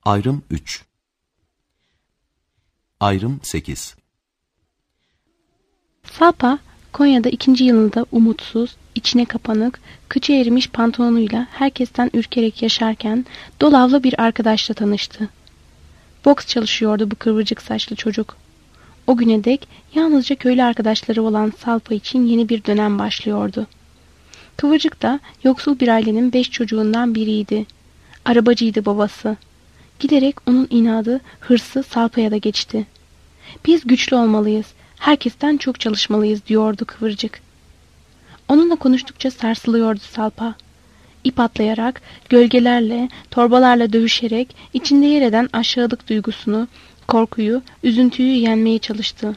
Ayrım 3. Ayrım 8. Salpa, Konya'da 2. yılında umutsuz, içine kapanık, kıçı erimiş pantolonuyla herkesten ürkerek yaşarken Dolavlı bir arkadaşla tanıştı. Boks çalışıyordu bu kıvırcık saçlı çocuk. O güne dek yalnızca köylü arkadaşları olan Salpa için yeni bir dönem başlıyordu. Kıvırcık da yoksul bir ailenin 5 çocuğundan biriydi. Arabacıydı babası. Giderek onun inadı, hırsı Salpa'ya da geçti. Biz güçlü olmalıyız, herkesten çok çalışmalıyız diyordu Kıvırcık. Onunla konuştukça sarsılıyordu Salpa. İp atlayarak, gölgelerle, torbalarla dövüşerek içinde yer eden aşağılık duygusunu, korkuyu, üzüntüyü yenmeye çalıştı.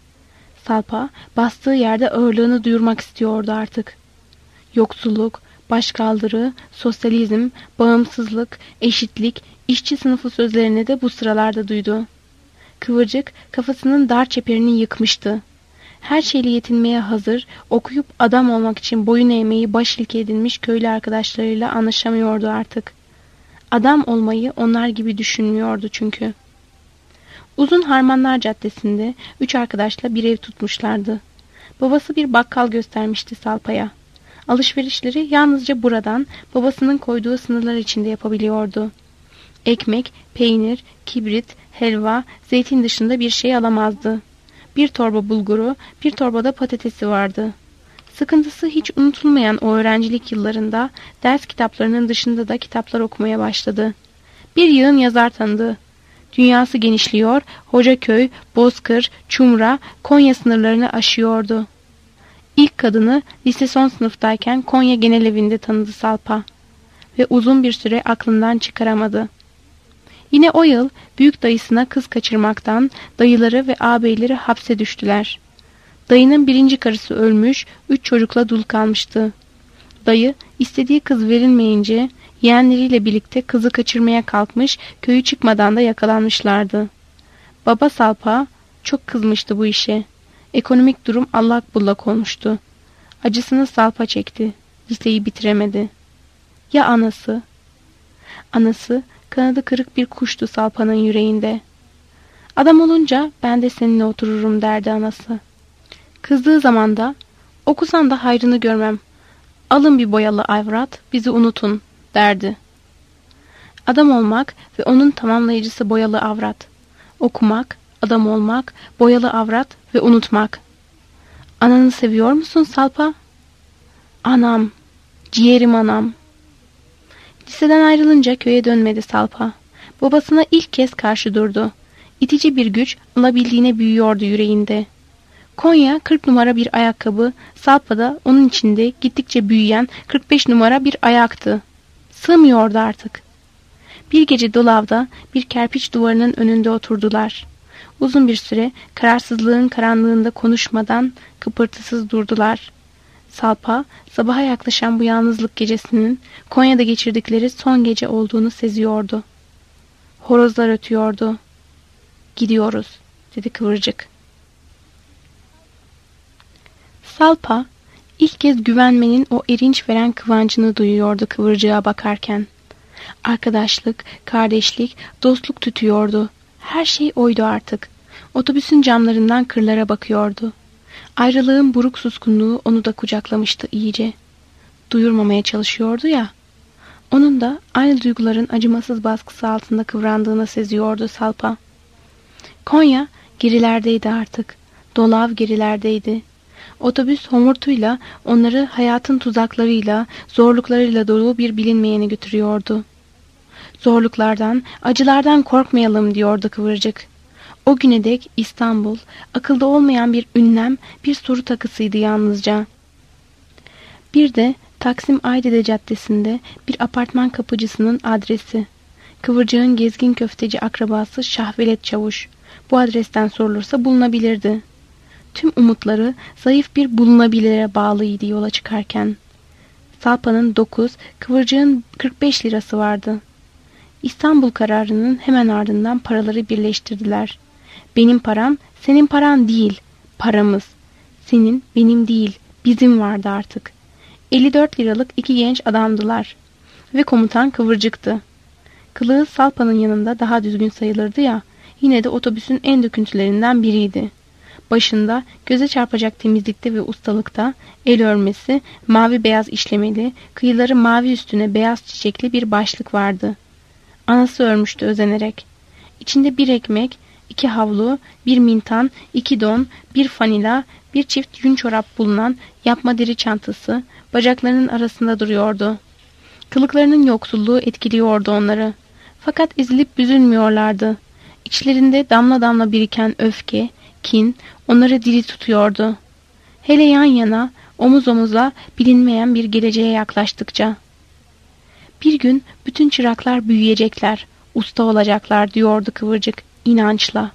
Salpa bastığı yerde ağırlığını duyurmak istiyordu artık. Yoksulluk, başkaldırı, sosyalizm, bağımsızlık, eşitlik, işçi sınıfı sözlerini de bu sıralarda duydu. Kıvırcık kafasının dar çeperini yıkmıştı. Her şeyle yetinmeye hazır, okuyup adam olmak için boyun eğmeyi baş ilke edinmiş köylü arkadaşlarıyla anlaşamıyordu artık. Adam olmayı onlar gibi düşünmüyordu çünkü. Uzun Harmanlar Caddesi'nde 3 arkadaşla bir ev tutmuşlardı. Babası bir bakkal göstermişti Salpa'ya. Alışverişleri yalnızca buradan, babasının koyduğu sınırlar içinde yapabiliyordu. Ekmek, peynir, kibrit, helva, zeytin dışında bir şey alamazdı. Bir torba bulguru, bir torbada patatesi vardı. Sıkıntısı hiç unutulmayan o öğrencilik yıllarında ders kitaplarının dışında da kitaplar okumaya başladı. Bir yığın yazar tanıdı. Dünyası genişliyor, Hocaköy, Bozkır, Çumra, Konya sınırlarını aşıyordu. İlk kadını lise son sınıftayken Konya Genelevinde tanıdı Salpa ve uzun bir süre aklından çıkaramadı. Yine o yıl büyük dayısına kız kaçırmaktan dayıları ve ağabeyleri hapse düştüler. Dayının 1. karısı ölmüş, 3 çocukla dul kalmıştı. Dayı istediği kız verilmeyince yeğenleriyle birlikte kızı kaçırmaya kalkmış, köyü çıkmadan da yakalanmışlardı. Baba Salpa çok kızmıştı bu işe. Ekonomik durum allak bullak olmuştu. Acısını Salpa çekti. Liseyi bitiremedi. Ya anası? Anası kanadı kırık bir kuştu Salpa'nın yüreğinde. Adam olunca ben de seninle otururum derdi anası. Kızdığı zaman da okusan da hayrını görmem. Alın bir boyalı avrat, bizi unutun derdi. Adam olmak ve onun tamamlayıcısı boyalı avrat. Okumak, adam olmak, boyalı avrat ve unutmak. Ananı seviyor musun Salpa? Anam, ciğerim anam. Liseden ayrılınca köye dönmedi Salpa. Babasına ilk kez karşı durdu. İtici bir güç alabildiğine büyüyordu yüreğinde. Konya 40 numara bir ayakkabı, Salpa'da onun içinde gittikçe büyüyen 45 numara bir ayaktı. Sığmıyordu artık. Bir gece Dolav'da bir kerpiç duvarının önünde oturdular. Uzun bir süre kararsızlığın karanlığında konuşmadan kıpırtısız durdular. Salpa, sabaha yaklaşan bu yalnızlık gecesinin Konya'da geçirdikleri son gece olduğunu seziyordu. Horozlar ötüyordu. Gidiyoruz, dedi Kıvırcık. Salpa, ilk kez güvenmenin o erinç veren kıvancını duyuyordu Kıvırcığa bakarken. Arkadaşlık, kardeşlik, dostluk tütüyordu. Her şey oydu artık. Otobüsün camlarından kırlara bakıyordu. Ayrılığın buruk suskunluğu onu da kucaklamıştı iyice. Duyurmamaya çalışıyordu ya. Onun da aynı duyguların acımasız baskısı altında kıvrandığını seziyordu Salpa. Konya gerilerdeydi artık. Dolav gerilerdeydi. Otobüs homurtuyla onları hayatın tuzaklarıyla, zorluklarıyla dolu bir bilinmeyene götürüyordu. Zorluklardan, acılardan korkmayalım diyordu Kıvırcık. O güne dek İstanbul, akılda olmayan bir ünlem, bir soru takısıydı yalnızca. Bir de Taksim Aydede Caddesi'nde bir apartman kapıcısının adresi. Kıvırcık'ın gezgin köfteci akrabası Şahvelet Çavuş. Bu adresten sorulursa bulunabilirdi. Tüm umutları zayıf bir bulunabilire bağlıydı yola çıkarken. Salpa'nın 9, Kıvırcık'ın 45 lirası vardı. İstanbul kararının hemen ardından paraları birleştirdiler. Benim param, senin paran değil, paramız. Senin, benim değil, bizim vardı artık. 54 liralık 2 genç adamdılar. Ve komutan Kıvırcık'tı. Kılığı Salpa'nın yanında daha düzgün sayılırdı ya, yine de otobüsün en döküntülerinden biriydi. Başında göze çarpacak temizlikte ve ustalıkta, el örmesi, mavi beyaz işlemeli, kıyıları mavi üstüne beyaz çiçekli bir başlık vardı. Anası örmüştü özenerek. İçinde bir ekmek, 2 havlu, 1 mintan, 2 don, 1 fanila, bir çift yün çorap bulunan yapma deri çantası bacaklarının arasında duruyordu. Kılıklarının yoksulluğu etkiliyordu onları. Fakat ezilip büzülmüyorlardı. İçlerinde damla damla biriken öfke, kin onları diri tutuyordu. Hele yan yana, omuz omuza bilinmeyen bir geleceğe yaklaştıkça. Bir gün bütün çıraklar büyüyecekler, usta olacaklar diyordu Kıvırcık inançla.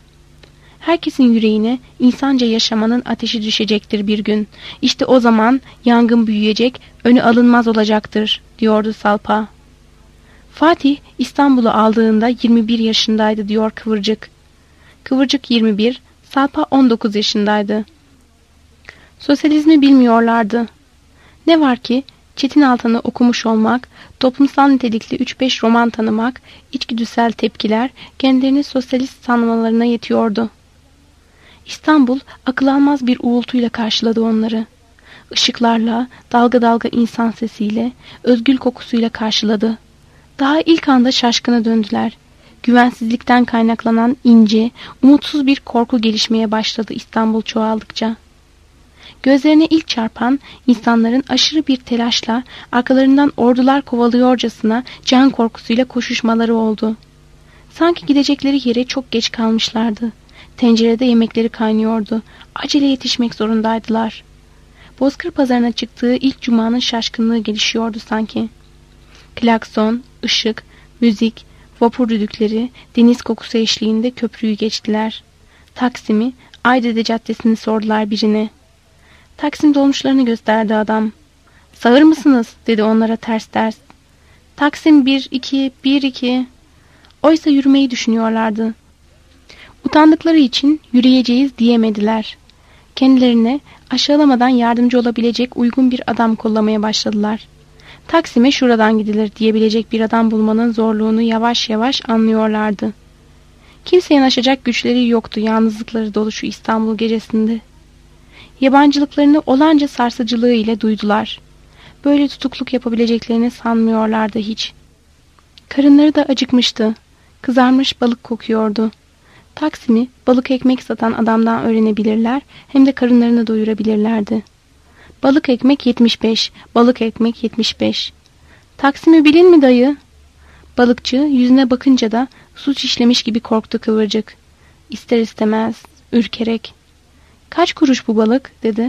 Herkesin yüreğine insanca yaşamanın ateşi düşecektir bir gün. İşte o zaman yangın büyüyecek, önü alınmaz olacaktır diyordu Salpa. Fatih İstanbul'u aldığında 21 yaşındaydı diyor Kıvırcık. Kıvırcık 21, Salpa 19 yaşındaydı. Sosyalizmi bilmiyorlardı. Ne var ki Çetin Altan'ı okumuş olmak, toplumsal nitelikli 3-5 roman tanımak, içgüdüsel tepkiler kendilerini sosyalist sanmalarına yetiyordu. İstanbul akıl almaz bir uğultuyla karşıladı onları. Işıklarla, dalga dalga insan sesiyle, özgül kokusuyla karşıladı. Daha ilk anda şaşkına döndüler. Güvensizlikten kaynaklanan ince, umutsuz bir korku gelişmeye başladı İstanbul çoğaldıkça. Gözlerine ilk çarpan insanların aşırı bir telaşla arkalarından ordular kovalıyorcasına can korkusuyla koşuşmaları oldu. Sanki gidecekleri yere çok geç kalmışlardı. Tencerede yemekleri kaynıyordu. Acele yetişmek zorundaydılar. Bozkır pazarına çıktığı ilk cumanın şaşkınlığı gelişiyordu sanki. Klakson, ışık, müzik, vapur düdükleri, deniz kokusu eşliğinde köprüyü geçtiler. Taksim'i, Aydede Caddesi'ni sordular birine. Taksim dolmuşlarını gösterdi adam. Sağır mısınız? Dedi onlara ters ters. Taksim 1-2, 1-2. Oysa yürümeyi düşünüyorlardı. Utandıkları için yürüyeceğiz diyemediler. Kendilerine aşağılamadan yardımcı olabilecek uygun bir adam kollamaya başladılar. Taksim'e şuradan gidilir diyebilecek bir adam bulmanın zorluğunu yavaş yavaş anlıyorlardı. Kimse yanaşacak güçleri yoktu yalnızlıkları dolu şu İstanbul gecesinde. Yabancılıklarını olanca sarsıcılığı ile duydular. Böyle tutukluk yapabileceklerini sanmıyorlardı hiç. Karınları da acıkmıştı. Kızarmış balık kokuyordu. Taksim'i balık ekmek satan adamdan öğrenebilirler, hem de karınlarını doyurabilirlerdi. Balık ekmek 75, balık ekmek 75. Taksim'i bilin mi dayı? Balıkçı yüzüne bakınca da suç işlemiş gibi korktu Kıvırcık. İster istemez, ürkerek. Kaç kuruş bu balık dedi.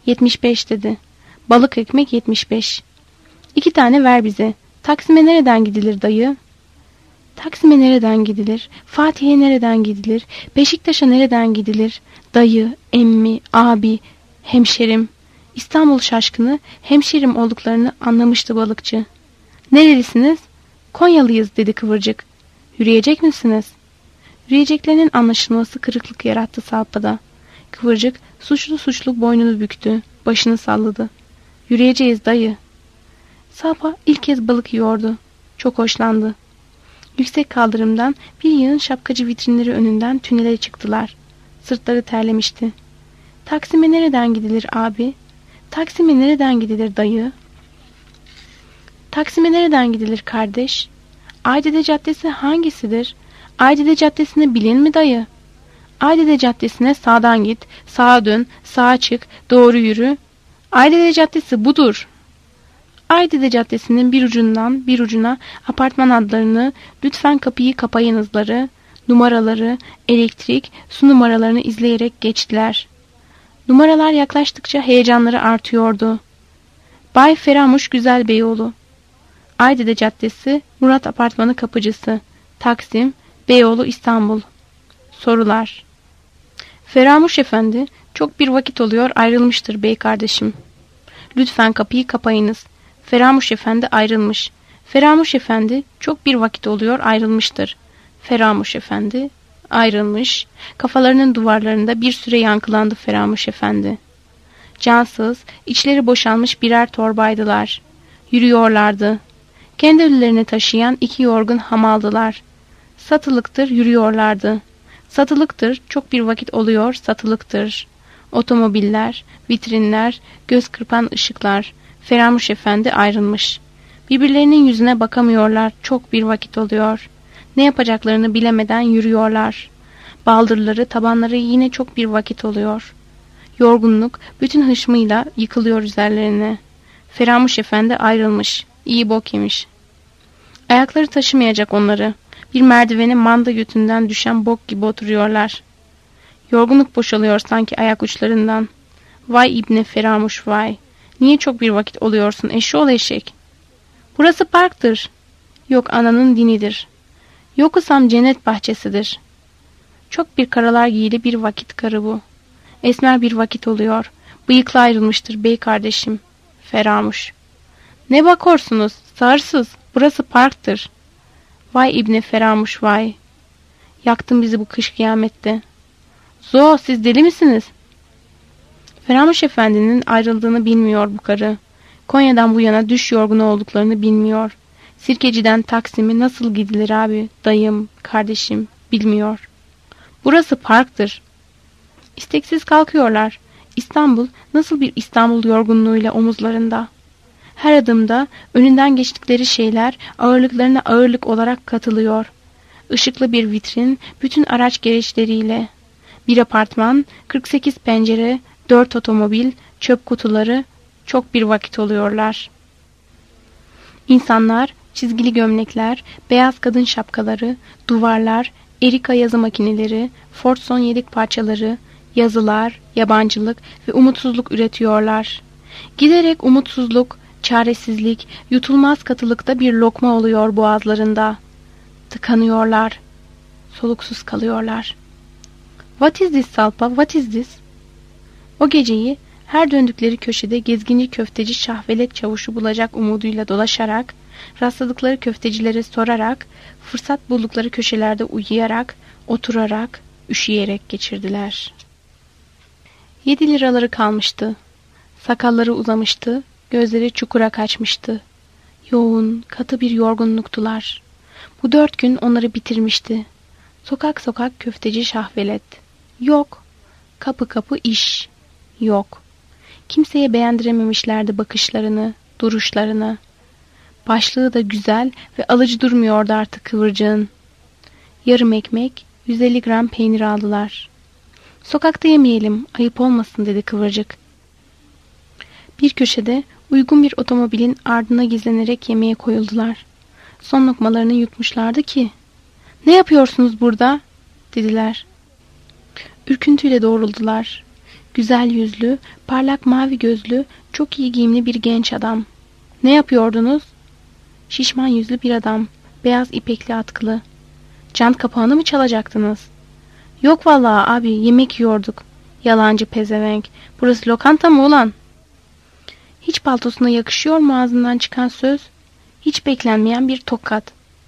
75 dedi. Balık ekmek 75. 2 tane ver bize. Taksim'e nereden gidilir dayı? Taksim'e nereden gidilir? Fatih'e nereden gidilir? Beşiktaş'a nereden gidilir? Dayı, emmi, abi, hemşerim. İstanbul şaşkını hemşerim olduklarını anlamıştı balıkçı. Nerelisiniz? Konyalıyız dedi Kıvırcık. Yürüyecek misiniz? Yürüyeceklerinin anlaşılması kırıklık yarattı Salpa'da. Kıvırcık suçlu boynunu büktü. Başını salladı. Yürüyeceğiz dayı. Salpa ilk kez balık yiyordu. Çok hoşlandı. Yüksek kaldırımdan bir yığın şapkacı vitrinleri önünden tünele çıktılar. Sırtları terlemişti. Taksim'e nereden gidilir abi? Taksim'e nereden gidilir dayı? Taksim'e nereden gidilir kardeş? Aydede Caddesi hangisidir? Aydede Caddesi'ni bilin mi dayı? Aydede Caddesi'ne sağdan git, sağa dön, sağa çık, doğru yürü. Aydede Caddesi budur. Aydede Caddesi'nin bir ucundan bir ucuna apartman adlarını, lütfen kapıyı kapayınızları, numaraları, elektrik, su numaralarını izleyerek geçtiler. Numaralar yaklaştıkça heyecanları artıyordu. Bay Feramuş Güzelbeyoğlu. Aydede Caddesi, Murat Apartmanı kapıcısı. Taksim, Beyoğlu, İstanbul. Sorular. Feramuş Efendi, çok bir vakit oluyor ayrılmıştır bey kardeşim. Lütfen kapıyı kapayınız. Feramuş Efendi ayrılmış. Feramuş Efendi, çok bir vakit oluyor ayrılmıştır. Feramuş Efendi ayrılmış. Kafalarının duvarlarında bir süre yankılandı Feramuş Efendi. Cansız, içleri boşalmış birer torbaydılar. Yürüyorlardı. Kendi ölülerini taşıyan 2 yorgun hamaldılar. Satılıktır yürüyorlardı. Satılıktır çok bir vakit oluyor satılıktır. Otomobiller, vitrinler, göz kırpan ışıklar. Feramuş Efendi ayrılmış. Birbirlerinin yüzüne bakamıyorlar çok bir vakit oluyor. Ne yapacaklarını bilemeden yürüyorlar. Baldırları, tabanları yine çok bir vakit oluyor. Yorgunluk bütün hışmıyla yıkılıyor üzerlerine. Feramuş Efendi ayrılmış. İyi bok yemiş. Ayakları taşımayacak onları. Bir merdivene manda götünden düşen bok gibi oturuyorlar. Yorgunluk boşalıyor sanki ayak uçlarından. Vay İbni Feramuş vay. Niye çok bir vakit oluyorsun eşşoğlu eşek? Burası parktır. Yok ananın dinidir. Yokusam cennet bahçesidir. Çok bir karalar giyili bir vakit karı bu. Esmer bir vakit oluyor. Bıyıklı ayrılmıştır bey kardeşim. Feramuş. Ne bakorsunuz? Sağırsız. Burası parktır. Vay İbni Feramuş vay. Yaktın bizi bu kış kıyamette. Zo siz deli misiniz? Feramuş Efendi'nin ayrıldığını bilmiyor bu karı. Konya'dan bu yana düş yorgunu olduklarını bilmiyor. Sirkeci'den Taksim'e nasıl gidilir abi, dayım, kardeşim bilmiyor. Burası parktır. İsteksiz kalkıyorlar. İstanbul nasıl bir İstanbul yorgunluğuyla omuzlarında. Her adımda önünden geçtikleri şeyler ağırlıklarına ağırlık olarak katılıyor. Işıklı bir vitrin bütün araç gereçleriyle. Bir apartman, 48 pencere, 4 otomobil, çöp kutuları çok bir vakit oluyorlar. İnsanlar, çizgili gömlekler, beyaz kadın şapkaları, duvarlar, Erika yazı makineleri, Fordson yedek parçaları, yazılar, yabancılık ve umutsuzluk üretiyorlar. Giderek umutsuzluk, çaresizlik, yutulmaz katılıkta bir lokma oluyor boğazlarında. Tıkanıyorlar, soluksuz kalıyorlar. What is this Salpa, what is this? O geceyi her döndükleri köşede gezginci köfteci şahvelet çavuşu bulacak umuduyla dolaşarak, rastladıkları köftecilere sorarak, fırsat buldukları köşelerde uyuyarak, oturarak, üşüyerek geçirdiler. 7 liraları kalmıştı. Sakalları uzamıştı, gözleri çukura kaçmıştı. Yoğun, katı bir yorgunluktular. Bu 4 gün onları bitirmişti. Sokak sokak köfteci şahvelet. Yok. Kapı kapı iş. Yok. Kimseye beğendirememişlerdi bakışlarını, duruşlarını. Başlığı da güzel ve alıcı durmuyordu artık kıvırcığın. Yarım ekmek, 150 gram peynir aldılar. Sokakta yemeyelim, ayıp olmasın dedi kıvırcık. Bir köşede uygun bir otomobilin ardına gizlenerek yemeğe koyuldular. Son lokmalarını yutmuşlardı ki. Ne yapıyorsunuz burada? Dediler. Ürküntüyle doğruldular. Güzel yüzlü, parlak mavi gözlü, çok iyi giyimli bir genç adam. Ne yapıyordunuz? Şişman yüzlü bir adam, beyaz ipekli atkılı. Cam kapağını mı çalacaktınız? Yok vallahi abi, yemek yiyorduk. Yalancı pezevenk. Burası lokanta mı ulan? Hiç paltosuna yakışıyor mu ağzından çıkan söz? Hiç beklenmeyen bir tokat.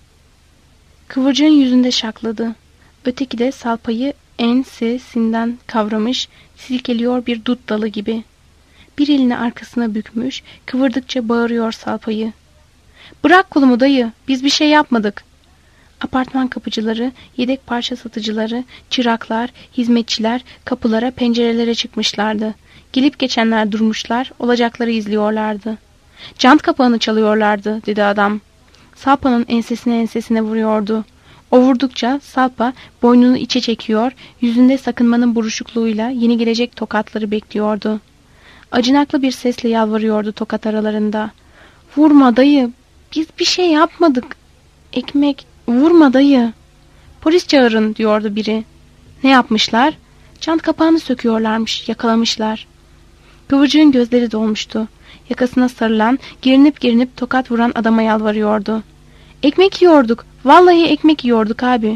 Kıvırcığın yüzünde şakladı. Öteki de Salpa'yı ensesinden kavramış, silkeliyor bir dut dalı gibi. Bir elini arkasına bükmüş, kıvırdıkça bağırıyor Salpa'yı. Bırak kolumu dayı, biz bir şey yapmadık. Apartman kapıcıları, yedek parça satıcıları, çıraklar, hizmetçiler kapılara, pencerelere çıkmışlardı. Gelip geçenler durmuşlar, olacakları izliyorlardı. Cant kapağını çalıyorlardı, dedi adam. Salpa'nın ensesine vuruyordu. O vurdukça Salpa boynunu içe çekiyor, yüzünde sakınmanın buruşukluğuyla yeni gelecek tokatları bekliyordu. Acınaklı bir sesle yalvarıyordu tokat aralarında. Vurma dayı, biz bir şey yapmadık. Ekmek, vurma dayı. Polis çağırın, diyordu biri. Ne yapmışlar? Cant kapağını söküyorlarmış, yakalamışlar. Kıvırcığın gözleri dolmuştu. Yakasına sarılan, girinip tokat vuran adama yalvarıyordu. Ekmek yiyorduk, vallahi ekmek yiyorduk abi.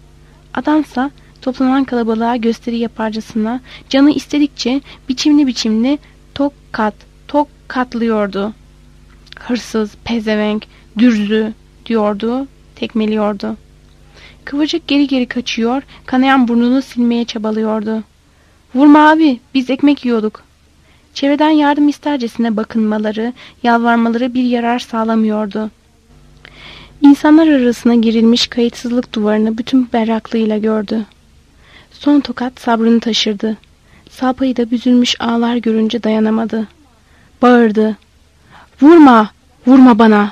Adamsa toplanan kalabalığa gösteri yaparcasına, canı istedikçe biçimli tok katlıyordu. Hırsız, pezevenk, dürzü diyordu, tekmeliyordu. Kıvırcık geri kaçıyor, kanayan burnunu silmeye çabalıyordu. Vurma abi, biz ekmek yiyorduk. Çevreden yardım istercesine bakınmaları, yalvarmaları bir yarar sağlamıyordu. İnsanlar arasına girilmiş kayıtsızlık duvarını bütün berraklığıyla gördü. Son tokat sabrını taşırdı. Salpayı da büzülmüş ağlar görünce dayanamadı. Bağırdı. Vurma! Vurma bana!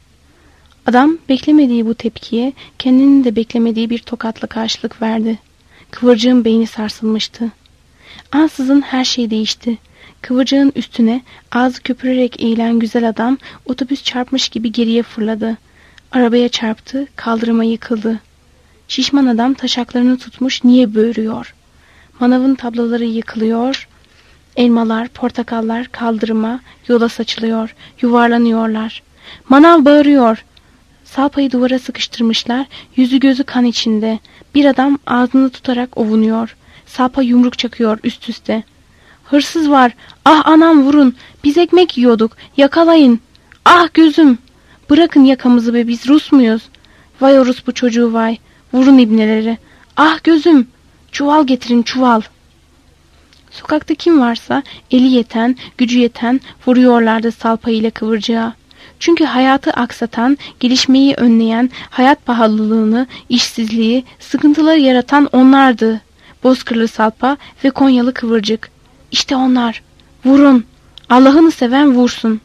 Adam beklemediği bu tepkiye kendinin de beklemediği bir tokatla karşılık verdi. Kıvırcığın beyni sarsılmıştı. Ansızın her şey değişti. Kıvırcığın üstüne ağzı köpürerek eğilen güzel adam otobüs çarpmış gibi geriye fırladı. Arabaya çarptı, kaldırıma yıkıldı. Şişman adam taşaklarını tutmuş niye böğürüyor? Manavın tabloları yıkılıyor, elmalar, portakallar kaldırıma, yola saçılıyor, yuvarlanıyorlar. Manav bağırıyor. Salpayı duvara sıkıştırmışlar, yüzü gözü kan içinde. Bir adam ağzını tutarak ovunuyor. Salpa yumruk çakıyor üst üste. Hırsız var, ah anam vurun, biz ekmek yiyorduk, yakalayın. Ah gözüm, bırakın yakamızı be, biz Rus muyuz? Vay orospu çocuğu vay, vurun ibneleri. Ah gözüm, çuval getirin çuval. Sokakta kim varsa eli yeten, gücü yeten vuruyorlardı Salpa ile Kıvırcığa. Çünkü hayatı aksatan, gelişmeyi önleyen, hayat pahalılığını, işsizliği, sıkıntıları yaratan onlardı. Bozkırlı Salpa ve Konyalı Kıvırcık. İşte onlar. Vurun. Allah'ını seven vursun.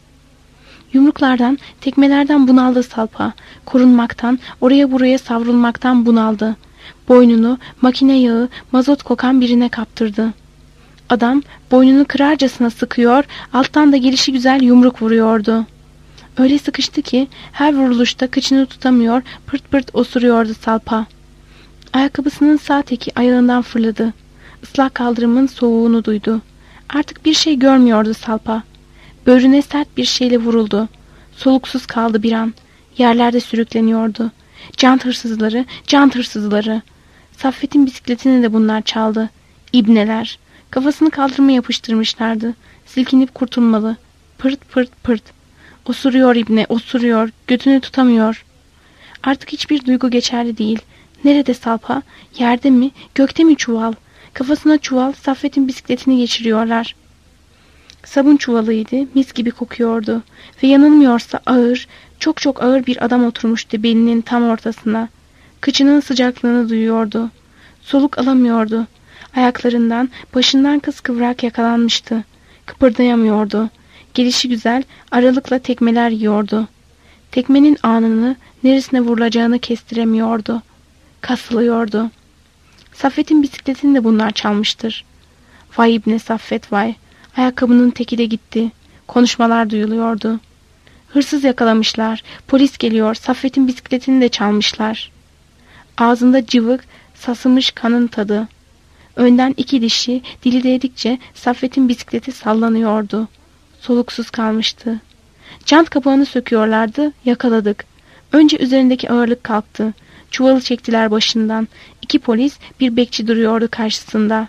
Yumruklardan, tekmelerden bunaldı Salpa. Korunmaktan, oraya buraya savrulmaktan bunaldı. Boynunu makine yağı, mazot kokan birine kaptırdı. Adam boynunu kırarcasına sıkıyor, alttan da gelişigüzel yumruk vuruyordu. Öyle sıkıştı ki her vuruluşta kıçını tutamıyor, pırt pırt osuruyordu Salpa. Ayakkabısının sağ teki ayağından fırladı. Islak kaldırımın soğuğunu duydu. Artık bir şey görmüyordu Salpa. Böğrüne sert bir şeyle vuruldu. Soluksuz kaldı bir an. Yerlerde sürükleniyordu. Can hırsızları, can hırsızları. Saffet'in bisikletini de bunlar çaldı. İbneler. Kafasını kaldırıma yapıştırmışlardı. Silkinip kurtulmalı. Pırt pırt pırt. Osuruyor ibne, osuruyor. Götünü tutamıyor. Artık hiçbir duygu geçerli değil. Nerede Salpa? Yerde mi? Gökte mi çuval? Kafasına çuval, Saffet'in bisikletini geçiriyorlar. Sabun çuvalıydı, mis gibi kokuyordu. Ve yanılmıyorsa ağır, çok çok ağır bir adam oturmuştu belinin tam ortasına. Kıçının sıcaklığını duyuyordu. Soluk alamıyordu. Ayaklarından, başından kıskıvrak yakalanmıştı. Kıpırdayamıyordu. Gelişi güzel, aralıkla tekmeler yiyordu. Tekmenin anını, neresine vurulacağını kestiremiyordu. Kasılıyordu. Saffet'in bisikletini de bunlar çalmıştır. Vay ibne Saffet vay. Ayakkabının teki de gitti. Konuşmalar duyuluyordu. Hırsız yakalamışlar. Polis geliyor. Saffet'in bisikletini de çalmışlar. Ağzında cıvık, sasımış kanın tadı. Önden iki dişi dili değdikçe Saffet'in bisikleti sallanıyordu. Soluksuz kalmıştı. Jant kapağını söküyorlardı. Yakaladık. Önce üzerindeki ağırlık kalktı. Çuvalı çektiler başından. İki polis, bir bekçi duruyordu karşısında.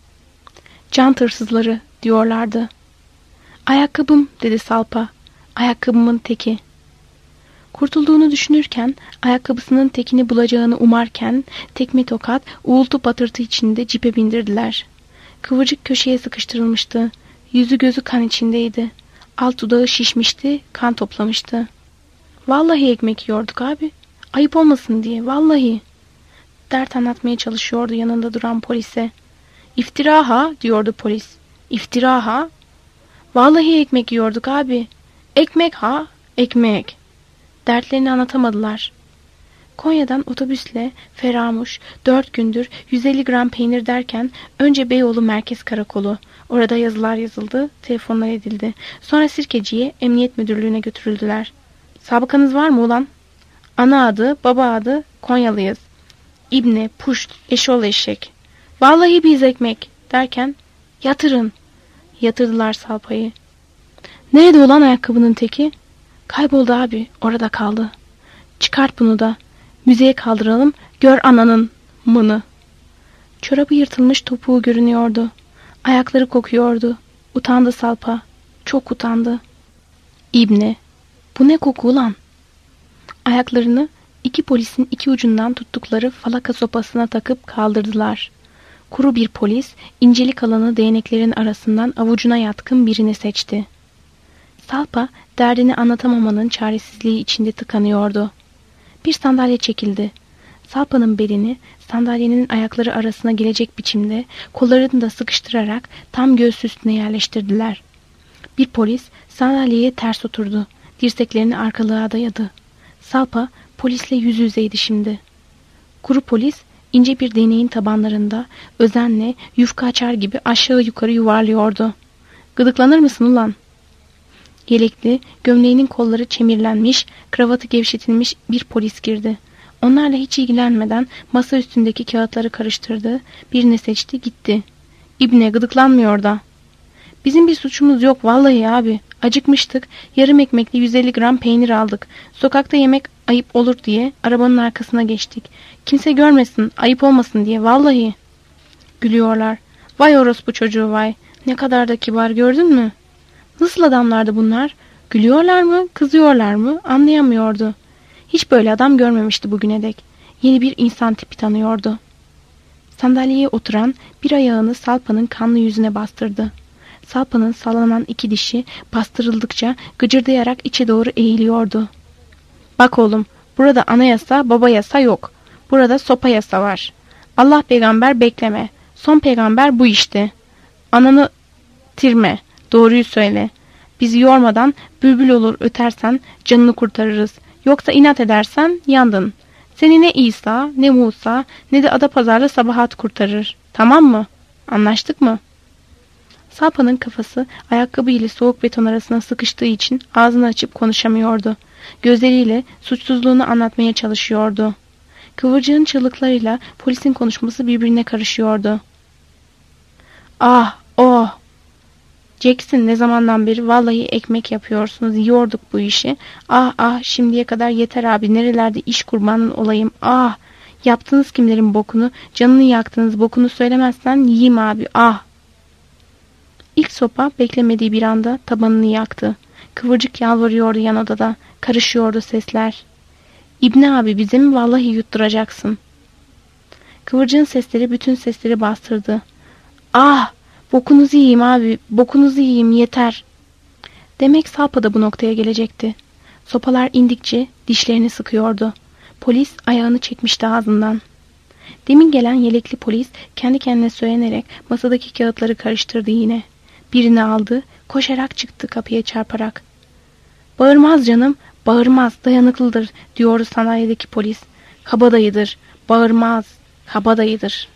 Jant hırsızları diyorlardı. Ayakkabım dedi Salpa. Ayakkabımın teki. Kurtulduğunu düşünürken, ayakkabısının tekini bulacağını umarken, tekme tokat, uğultu patırtı içinde cipe bindirdiler. Kıvırcık köşeye sıkıştırılmıştı. Yüzü gözü kan içindeydi. Alt dudağı şişmişti, kan toplamıştı. Vallahi ekmek yiyorduk abi. Ayıp olmasın diye, vallahi. Dert anlatmaya çalışıyordu yanında duran polise. İftira ha, diyordu polis. İftira ha. Vallahi ekmek yiyorduk abi. Ekmek ha, ekmek. Dertlerini anlatamadılar. Konya'dan otobüsle Feramuş 4 gündür 150 gram peynir derken önce Beyoğlu Merkez Karakolu. Orada yazılar yazıldı, telefonlar edildi. Sonra Sirkeci'ye, Emniyet Müdürlüğü'ne götürüldüler. Sabıkanız var mı ulan? Ana adı, baba adı, Konyalıyız. İbne, puşt, eşol eşek. Vallahi biz ekmek derken yatırın. Yatırdılar Salpa'yı. Nerede olan ayakkabının teki? Kayboldu abi, orada kaldı. Çıkart bunu da. Müzeye kaldıralım, gör ananın mını. Çorabı yırtılmış topuğu görünüyordu. Ayakları kokuyordu. Utandı Salpa. Çok utandı. İbne. Bu ne koku ulan? Ayaklarını iki polisin iki ucundan tuttukları falaka sopasına takıp kaldırdılar. Kuru bir polis, incelik alanı değneklerin arasından avucuna yatkın birini seçti. Salpa, derdini anlatamamanın çaresizliği içinde tıkanıyordu. Bir sandalye çekildi. Salpa'nın belini sandalyenin ayakları arasına gelecek biçimde kollarını da sıkıştırarak tam göğsü üstüne yerleştirdiler. Bir polis sandalyeye ters oturdu. Dirseklerini arkalığa dayadı. Salpa polisle yüz yüzeydi şimdi. Kuru polis ince bir değneğin tabanlarında özenle yufka açar gibi aşağı yukarı yuvarlıyordu. "Gıdıklanır mısın ulan?" Yelekli, gömleğinin kolları çemirlenmiş, kravatı gevşetilmiş bir polis girdi. Onlarla hiç ilgilenmeden masa üstündeki kağıtları karıştırdı, birini seçti, gitti. "İbne, gıdıklanmıyor da." "Bizim bir suçumuz yok vallahi abi. Acıkmıştık, yarım ekmekli 150 gram peynir aldık. Sokakta yemek ayıp olur diye arabanın arkasına geçtik. Kimse görmesin, ayıp olmasın diye vallahi." Gülüyorlar. "Vay orospu çocuğu vay. Ne kadar da kibar, gördün mü?" Nasıl adamlardı bunlar? Gülüyorlar mı, kızıyorlar mı anlayamıyordu. Hiç böyle adam görmemişti bugüne dek. Yeni bir insan tipi tanıyordu. Sandalyeye oturan bir ayağını Salpa'nın kanlı yüzüne bastırdı. Salpa'nın sallanan iki dişi bastırıldıkça gıcırdayarak içe doğru eğiliyordu. "Bak oğlum, burada anayasa, baba yasa yok. Burada sopa yasa var. Allah peygamber bekleme. Son peygamber bu işte. Ananı tirme. Doğruyu söyle. Bizi yormadan bülbül olur ötersen canını kurtarırız. Yoksa inat edersen yandın. Seni ne İsa, ne Musa, ne de Adapazarlı Sabahat kurtarır. Tamam mı? Anlaştık mı?" Salpa'nın kafası ayakkabı ile soğuk beton arasına sıkıştığı için ağzını açıp konuşamıyordu. Gözleriyle suçsuzluğunu anlatmaya çalışıyordu. Kıvırcığın çığlıklarıyla polisin konuşması birbirine karışıyordu. "Ah, oh! Jackson, ne zamandan beri vallahi ekmek yapıyorsunuz, yiyorduk bu işi. Ah ah, şimdiye kadar yeter abi, nerelerde iş kurbanın olayım, ah! Yaptınız kimlerin bokunu, canını yaktınız, bokunu söylemezsen yiyeyim abi, ah!" İlk sopa beklemediği bir anda tabanını yaktı. Kıvırcık yalvarıyordu yan odada, karışıyordu sesler. "İbni abi, bizim vallahi yutturacaksın." Kıvırcığın sesleri bütün sesleri bastırdı. "Ah! Bokunuzu yiyeyim abi, bokunuzu yiyeyim, yeter." Demek Salpa da bu noktaya gelecekti. Sopalar indikçe dişlerini sıkıyordu. Polis ayağını çekmişti ağzından. Demin gelen yelekli polis kendi kendine söylenerek masadaki kağıtları karıştırdı yine. Birini aldı, koşarak çıktı kapıya çarparak. "Bağırmaz canım, bağırmaz, dayanıklıdır," diyordu sandalyedeki polis. "Kabadayıdır, bağırmaz, kabadayıdır."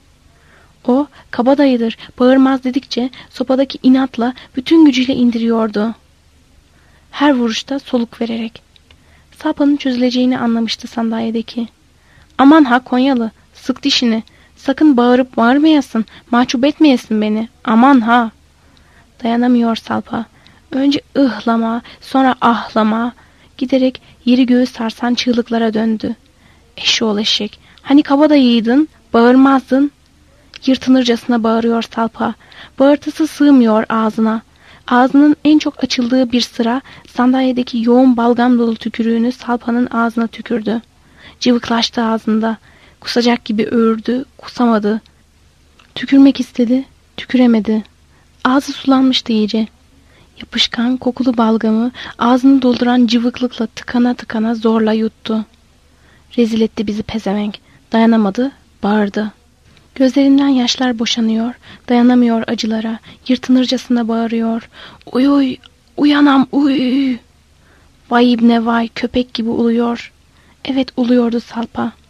O, kabadayıdır, bağırmaz dedikçe sopadaki inatla bütün gücüyle indiriyordu. Her vuruşta soluk vererek. Salpa'nın çözüleceğini anlamıştı sandalyedeki. "Aman ha Konyalı, sık dişini. Sakın bağırıp bağırmayasın, mahcup etmeyesin beni. Aman ha." Dayanamıyor Salpa. Önce ıhlama, sonra ahlama, giderek yeri göğü sarsan çığlıklara döndü. "Eşoğlu eşek, hani kabadayıydın, bağırmazdın." Yırtınırcasına bağırıyor Salpa. Bağırtısı sığmıyor ağzına. Ağzının en çok açıldığı bir sıra sandalyedeki yoğun balgam dolu tükürüğünü Salpa'nın ağzına tükürdü. Cıvıklaştı ağzında. Kusacak gibi öğürdü, kusamadı. Tükürmek istedi, tüküremedi. Ağzı sulanmıştı iyice. Yapışkan, kokulu balgamı ağzını dolduran cıvıklıkla tıkana tıkana zorla yuttu. "Rezil etti bizi pezevenk." Dayanamadı, bağırdı. Gözlerinden yaşlar boşanıyor, dayanamıyor acılara, yırtınırcasına bağırıyor. "Uy uy, uyanam uy!" Vay ibne vay, köpek gibi uluyor. Evet, uluyordu Salpa.